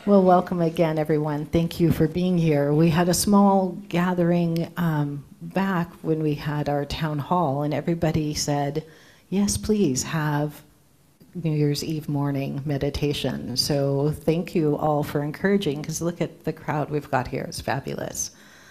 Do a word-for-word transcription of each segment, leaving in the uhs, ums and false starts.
Well, welcome again, everyone. Thank you for being here. We had a small gathering um, back when we had our town hall, and everybody said, yes, please have New Year's Eve morning meditation. So thank you all for encouraging, because look at the crowd we've got here. It's fabulous.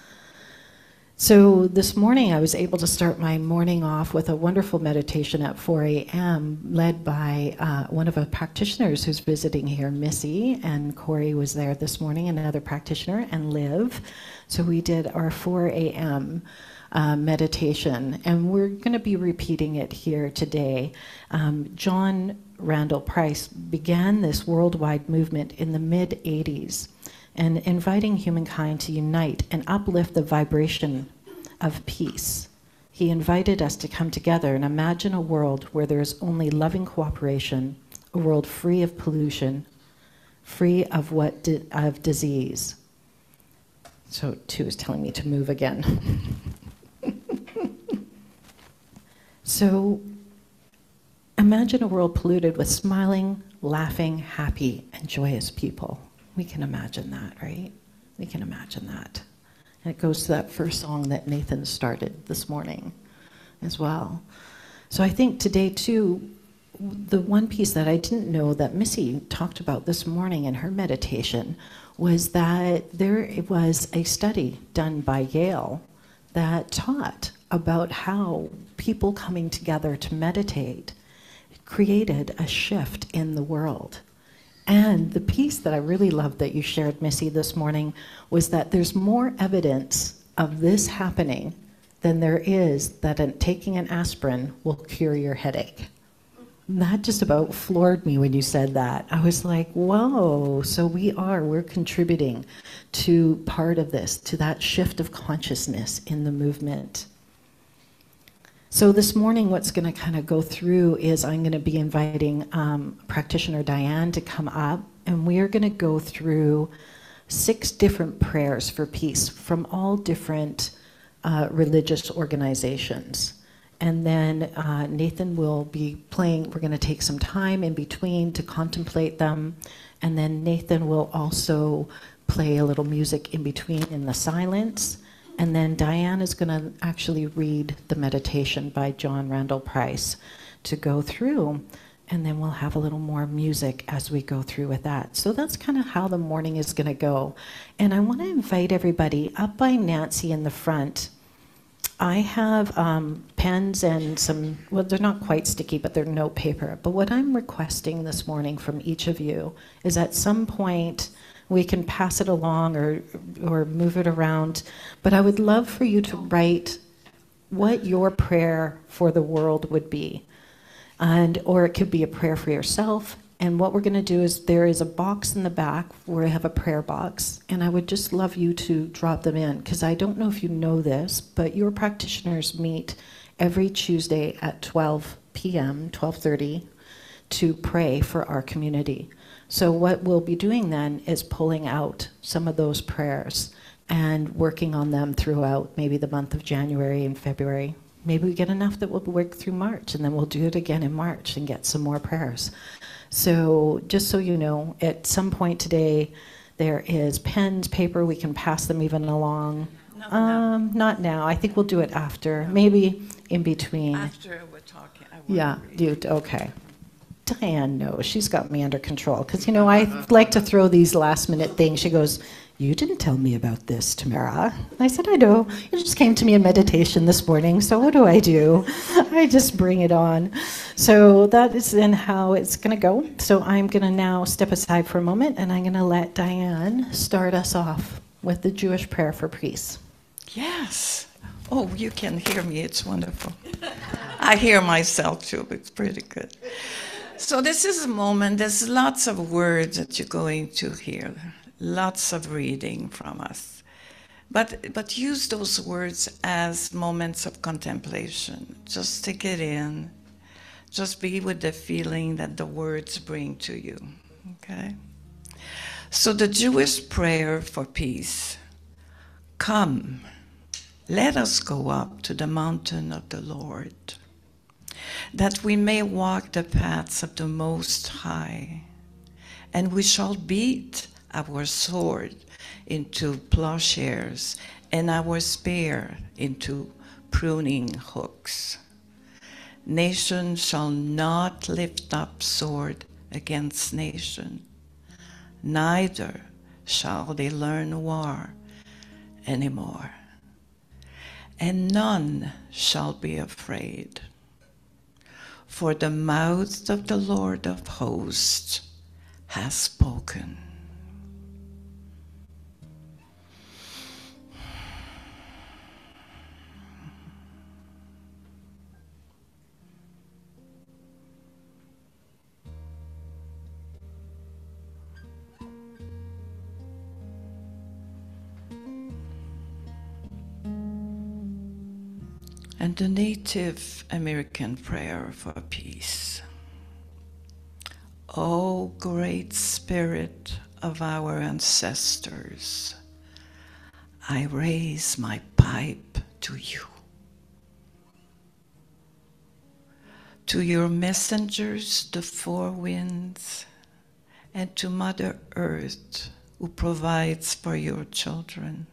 So this morning I was able to start my morning off with a wonderful meditation at four a.m. led by uh, one of our practitioners who's visiting here, Missy, and Corey was there this morning, another practitioner, and Liv. So we did our four a.m. Uh, meditation, and we're going to be repeating it here today. Um, John Randall Price began this worldwide movement in the mid eighties, and inviting humankind to unite and uplift the vibration of peace. He invited us to come together and imagine a world where there is only loving cooperation, a world free of pollution, free of what di- of disease. So two is telling me to move again. So imagine a world polluted with smiling, laughing, happy, and joyous people. We can imagine that, right? We can imagine that. And it goes to that first song that Nathan started this morning as well. So I think today, too, the one piece that I didn't know that Missy talked about this morning in her meditation was that there was a study done by Yale that taught about how people coming together to meditate created a shift in the world. And the piece that I really loved that you shared, Missy, this morning was that there's more evidence of this happening than there is that an, taking an aspirin will cure your headache. That just about floored me when you said that. I was like, whoa, so we are, we're contributing to part of this, to that shift of consciousness in the movement. So this morning, what's going to kind of go through is I'm going to be inviting um, practitioner Diane to come up, and we are going to go through six different prayers for peace from all different uh, religious organizations. And then uh, Nathan will be playing, we're going to take some time in between to contemplate them, and then Nathan will also play a little music in between in the silence. And then Diane is going to actually read the meditation by John Randall Price to go through, and then we'll have a little more music as we go through with that. So that's kind of how the morning is going to go. And I want to invite everybody up by Nancy in the front. I have um, pens and some, well, they're not quite sticky, but they're note paper. But what I'm requesting this morning from each of you is at some point, we can pass it along or or move it around. But I would love for you to write what your prayer for the world would be. And or it could be a prayer for yourself. And what we're going to do is there is a box in the back where I have a prayer box. And I would just love you to drop them in, because I don't know if you know this, but your practitioners meet every Tuesday at twelve p.m., twelve thirty, to pray for our community. So what we'll be doing then is pulling out some of those prayers and working on them throughout maybe the month of January and February. Maybe we get enough that we'll work through March, and then we'll do it again in March and get some more prayers. So just so you know, at some point today, there is pens, paper, we can pass them even along. No, um, no. Not now. I think we'll do it after, no. Maybe in between. After we're talking. I Yeah, read. you, okay. Diane knows. She's got me under control. Because, you know, I like to throw these last minute things. She goes, you didn't tell me about this, Tamara. I said, I know. It just came to me in meditation this morning. So what do I do? I just bring it on. So that is then how it's going to go. So I'm going to now step aside for a moment, and I'm going to let Diane start us off with the Jewish prayer for peace. Yes. Oh, you can hear me. It's wonderful. I hear myself, too. It's pretty good. So this is a moment, there's lots of words that you're going to hear, lots of reading from us. But, but use those words as moments of contemplation. Just take it in. Just be with the feeling that the words bring to you, okay? So the Jewish prayer for peace. Come, let us go up to the mountain of the Lord, that we may walk the paths of the Most High, and we shall beat our sword into plowshares, and our spear into pruning hooks. Nation shall not lift up sword against nation, neither shall they learn war anymore. And none shall be afraid, for the mouth of the Lord of hosts has spoken. And the Native American prayer for peace. O great Spirit of our ancestors, I raise my pipe to you. To your messengers, the four winds, and to Mother Earth, who provides for your children.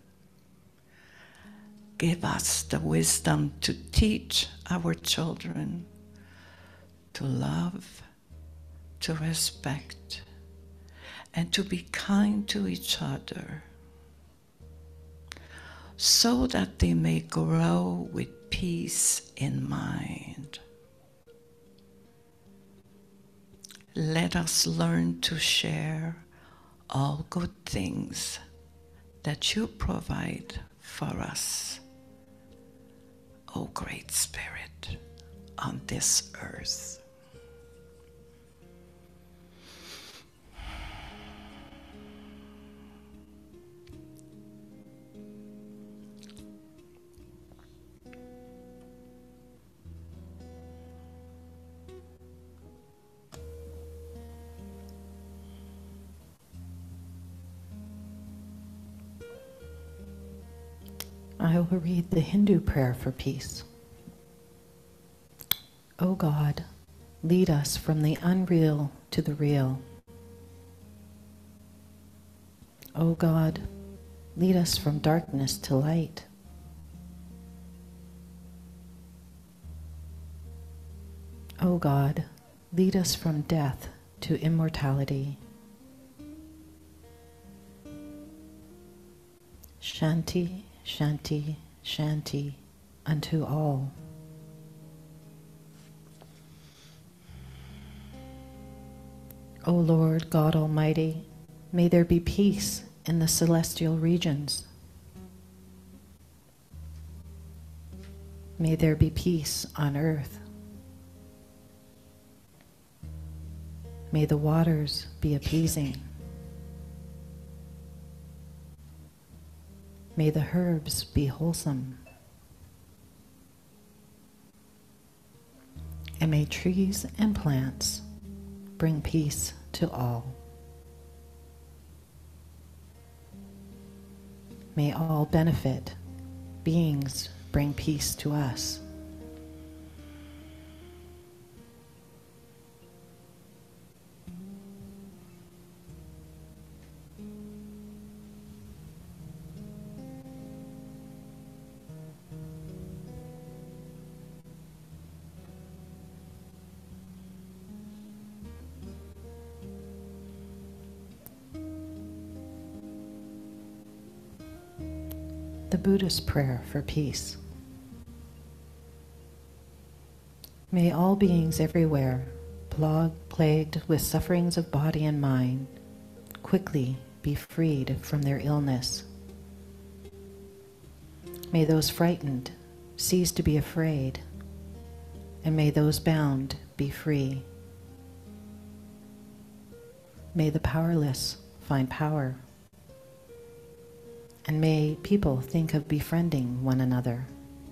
Give us the wisdom to teach our children to love, to respect, and to be kind to each other, so that they may grow with peace in mind. Let us learn to share all good things that you provide for us, O great Spirit, on this earth. I will read the Hindu prayer for peace. O God, lead us from the unreal to the real. O God, lead us from darkness to light. O God, lead us from death to immortality. Shanti, Shanti, Shanti unto all. O Lord God Almighty, may there be peace in the celestial regions. May there be peace on earth. May the waters be appeasing. May the herbs be wholesome. And may trees and plants bring peace to all. May all benefit beings bring peace to us. The Buddhist prayer for peace. May all beings everywhere, plagued with sufferings of body and mind, quickly be freed from their illness. May those frightened cease to be afraid, and may those bound be free. May the powerless find power, and may people think of befriending one another.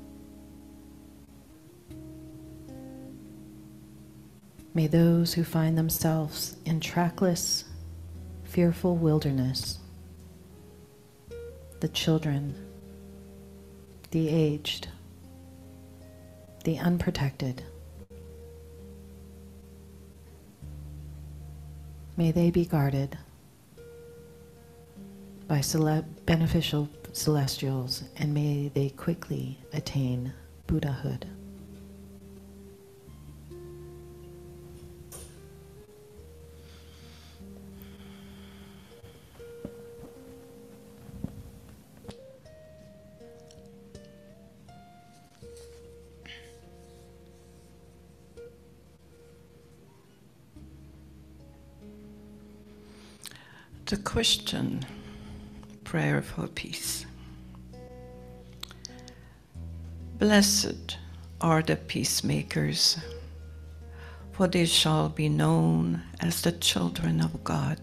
May those who find themselves in trackless, fearful wilderness, the children, the aged, the unprotected, may they be guarded by cele- beneficial celestials, and may they quickly attain Buddhahood. The Christian prayer for peace. Blessed are the peacemakers, for they shall be known as the children of God.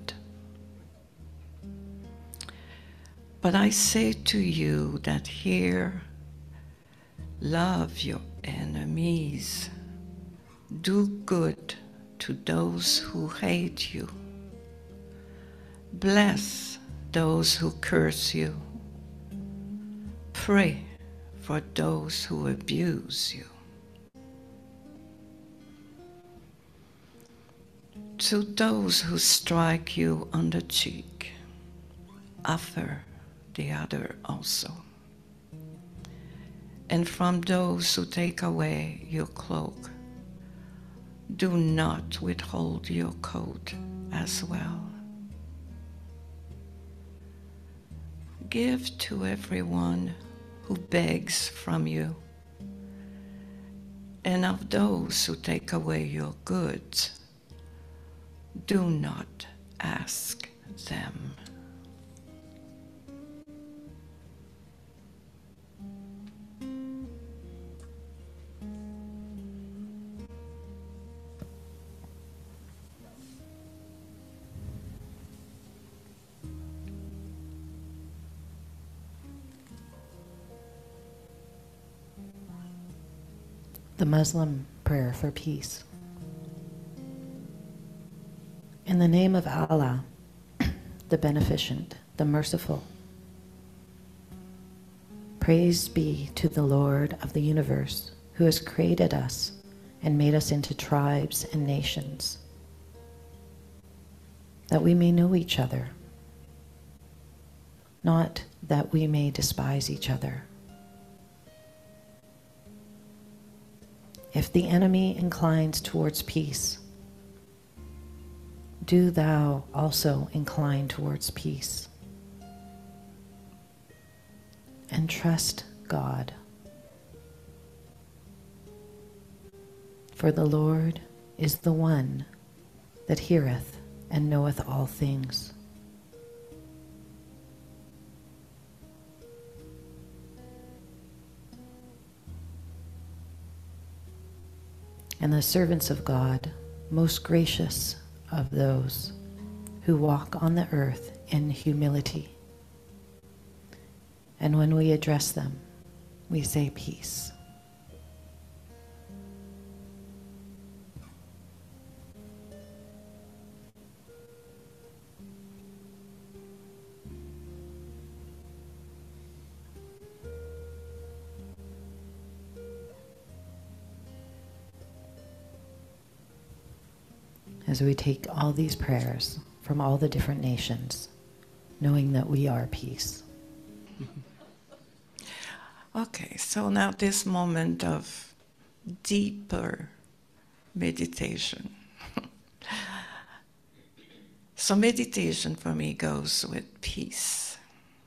But I say to you that here, love your enemies, do good to those who hate you, bless those who curse you, pray for those who abuse you. To those who strike you on the cheek, offer the other also. And from those who take away your cloak, do not withhold your coat as well. Give to everyone who begs from you, and of those who take away your goods, do not ask them. The Muslim prayer for peace. In the name of Allah, the Beneficent, the Merciful, praise be to the Lord of the universe, who has created us and made us into tribes and nations, that we may know each other, not that we may despise each other. If the enemy inclines towards peace, do thou also incline towards peace. And trust God. For the Lord is the one that heareth and knoweth all things. And the servants of God, most gracious of those who walk on the earth in humility. And when we address them, we say peace. As we take all these prayers from all the different nations, knowing that we are peace. Okay, so now this moment of deeper meditation. So meditation for me goes with peace,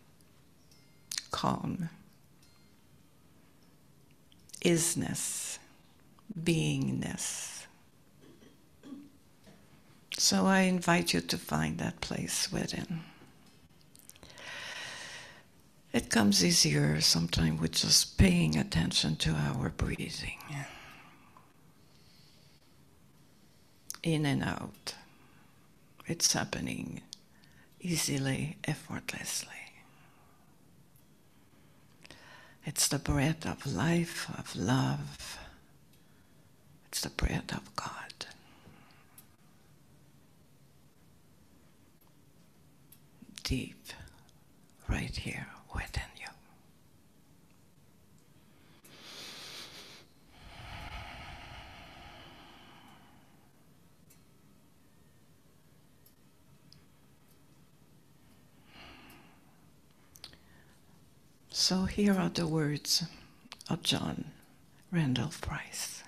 calm, isness, beingness. So I invite you to find that place within. It comes easier sometimes with just paying attention to our breathing. In and out. It's happening easily, effortlessly. It's the breath of life, of love. It's the breath of God. Deep, right here within you. So here are the words of John Randolph Price.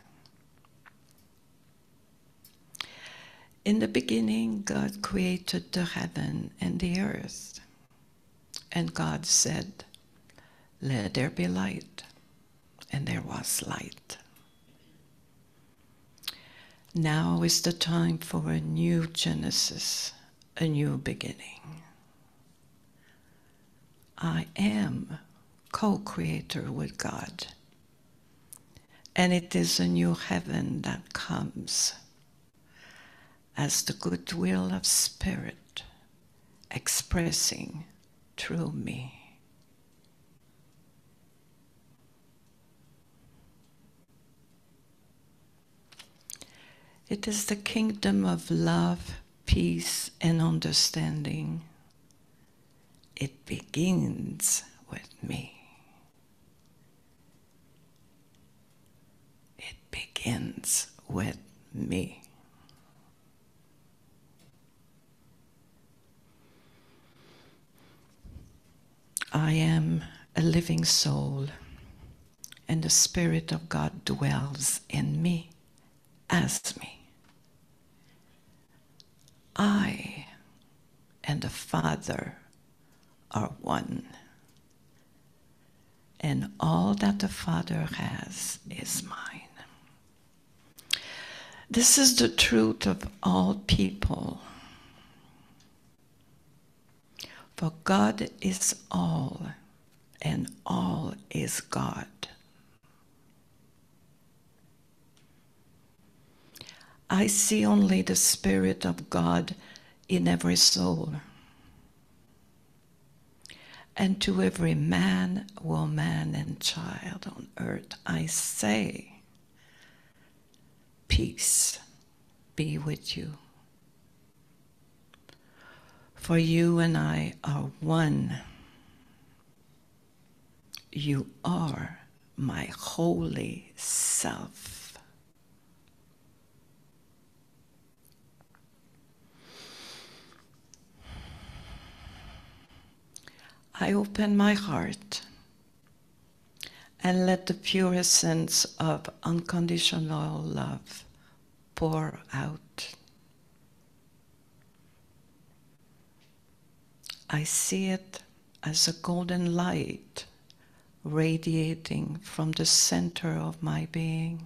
In the beginning, God created the heaven and the earth. And God said, "Let there be light." And there was light. Now is the time for a new Genesis, a new beginning. I am co-creator with God. And it is a new heaven that comes as the goodwill of Spirit expressing through me. It is the kingdom of love, peace, and understanding. It begins with me. It begins with me. I am a living soul, and the Spirit of God dwells in me as me. I and the Father are one, and all that the Father has is mine. This is the truth of all people. For God is all, and all is God. I see only the Spirit of God in every soul. And to every man, woman, and child on earth, I say, peace be with you. For you and I are one. You are my holy self. I open my heart and let the pure essence of unconditional love pour out. I see it as a golden light radiating from the center of my being,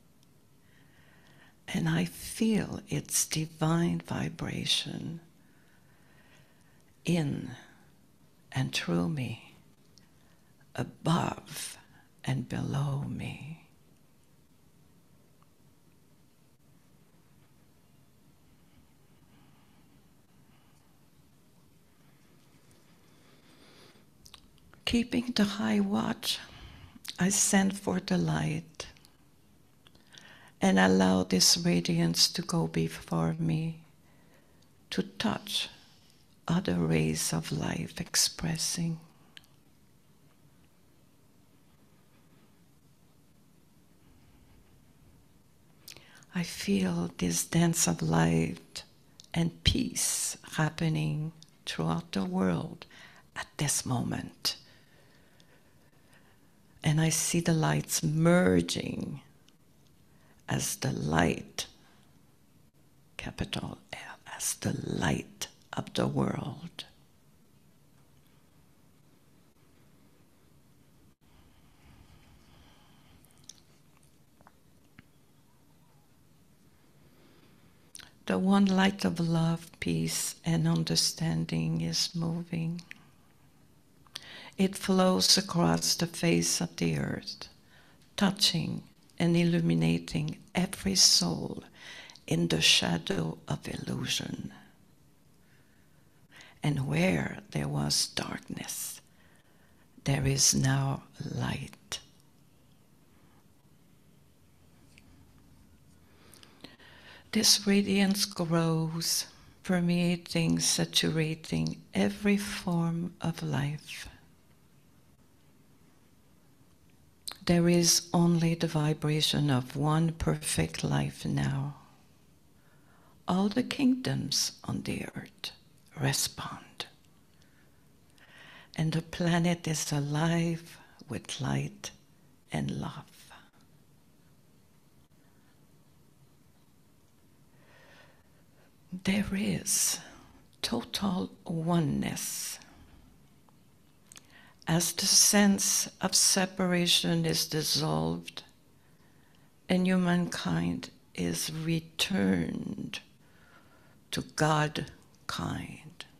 and I feel its divine vibration in and through me, above and below me. Keeping the high watch, I send forth the light and allow this radiance to go before me to touch other rays of life expressing. I feel this dance of light and peace happening throughout the world at this moment. And I see the lights merging as the light, capital L, as the light of the world. The one light of love, peace, and understanding is moving. It flows across the face of the earth, touching and illuminating every soul in the shadow of illusion. And where there was darkness, there is now light. This radiance grows, permeating, saturating every form of life. There is only the vibration of one perfect life now. All the kingdoms on the earth respond. and the planet is alive with light and love. There is total oneness. As the sense of separation is dissolved and humankind is returned to God kind.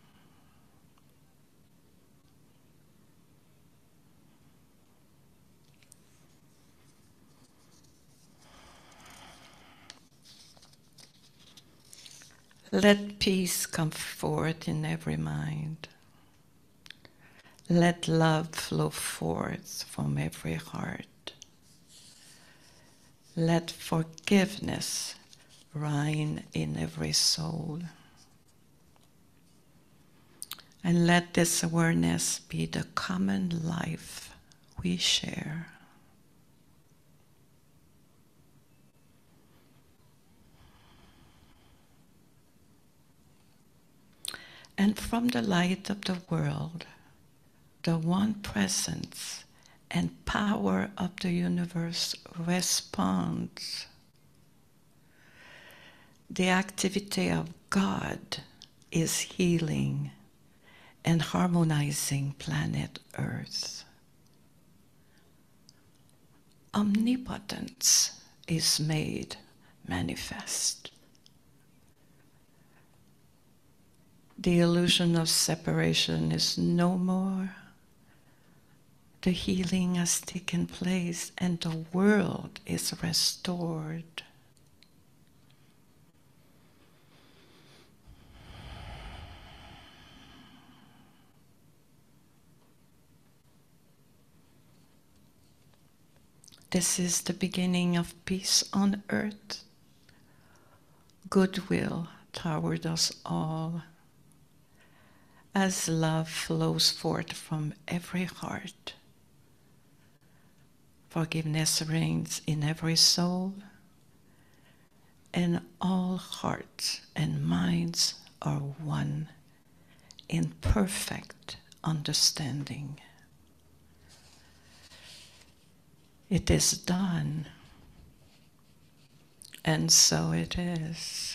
Let peace come forth in every mind. Let love flow forth from every heart. Let forgiveness reign in every soul. And let this awareness be the common life we share. And from the light of the world, the one presence and power of the universe responds. The activity of God is healing and harmonizing planet Earth. Omnipotence is made manifest. The illusion of separation is no more. The healing has taken place and the world is restored. This is the beginning of peace on earth, goodwill toward us all, as love flows forth from every heart. Forgiveness reigns in every soul, and all hearts and minds are one in perfect understanding. It is done, and so it is.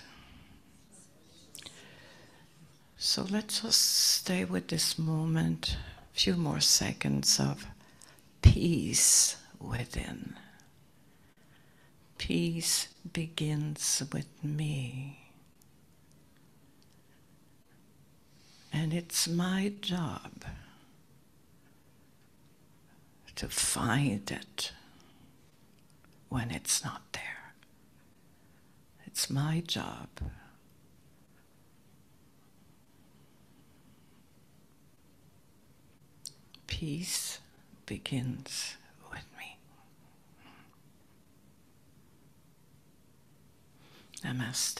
So let's just stay with this moment, a few more seconds of peace within. Peace begins with me. And it's my job to find it when it's not there. It's my job. Peace begins with me. Namaste.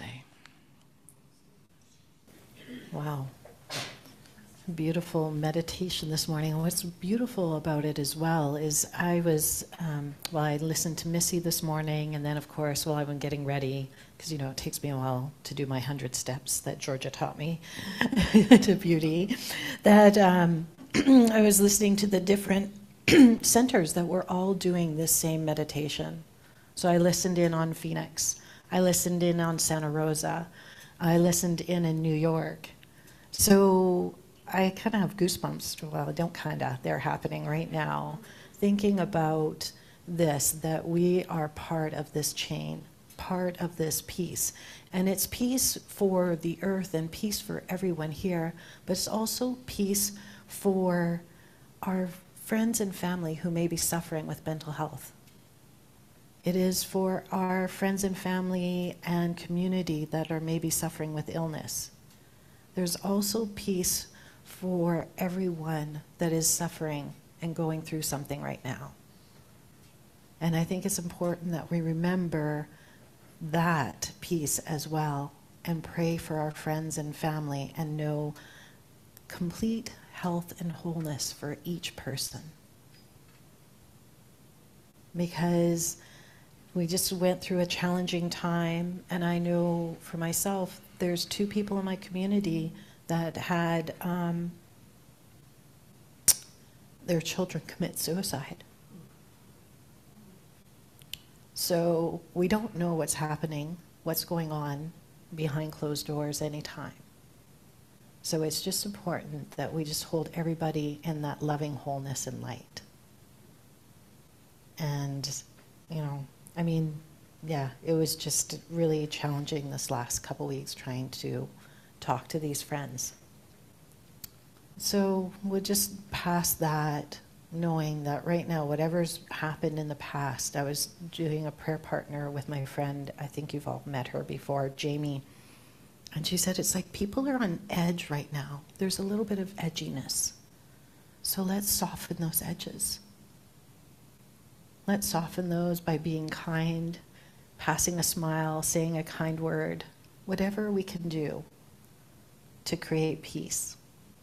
Wow. Beautiful meditation this morning. And what's beautiful about it as well is I was, um, well, I listened to Missy this morning, and then, of course, while I've been getting ready, because, you know, it takes me a while to do my hundred steps that Georgia taught me to beauty, that um, I was listening to the different centers that were all doing this same meditation. So I listened in on Phoenix. I listened in on Santa Rosa. I listened in in New York. So I kind of have goosebumps. Well, I don't kind of. They're happening right now. Thinking about this, that we are part of this chain, part of this peace. And it's peace for the earth and peace for everyone here, but it's also peace for our friends and family who may be suffering with mental health. It is for our friends and family and community that are maybe suffering with illness. There's also peace for everyone that is suffering and going through something right now. And I think it's important that we remember that peace as well and pray for our friends and family and know complete health and wholeness for each person. Because we just went through a challenging time, and I know for myself, there's two people in my community that had um, their children commit suicide. So we don't know what's happening, what's going on behind closed doors anytime. So it's just important that we just hold everybody in that loving wholeness and light. And, you know, I mean, yeah, it was just really challenging this last couple weeks trying to talk to these friends. So we'll just pass that, knowing that right now, whatever's happened in the past, I was doing a prayer partner with my friend, I think you've all met her before, Jamie, and she said, it's like people are on edge right now. There's a little bit of edginess. So let's soften those edges. Let's soften those by being kind, passing a smile, saying a kind word, whatever we can do to create peace.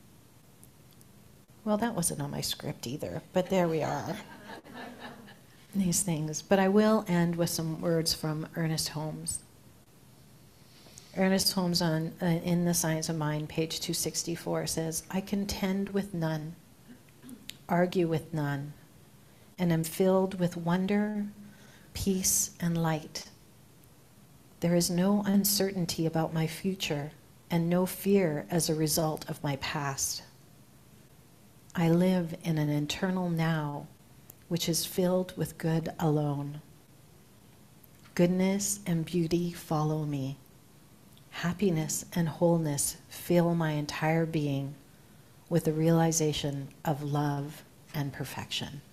Well, that wasn't on my script either, but there we are. These things. But I will end with some words from Ernest Holmes. Ernest Holmes on uh, in The Science of Mind, page two sixty-four, says, I contend with none, argue with none, and am filled with wonder, peace, and light. There is no uncertainty about my future and no fear as a result of my past. I live in an eternal now, which is filled with good alone. Goodness and beauty follow me. Happiness and wholeness fill my entire being with the realization of love and perfection.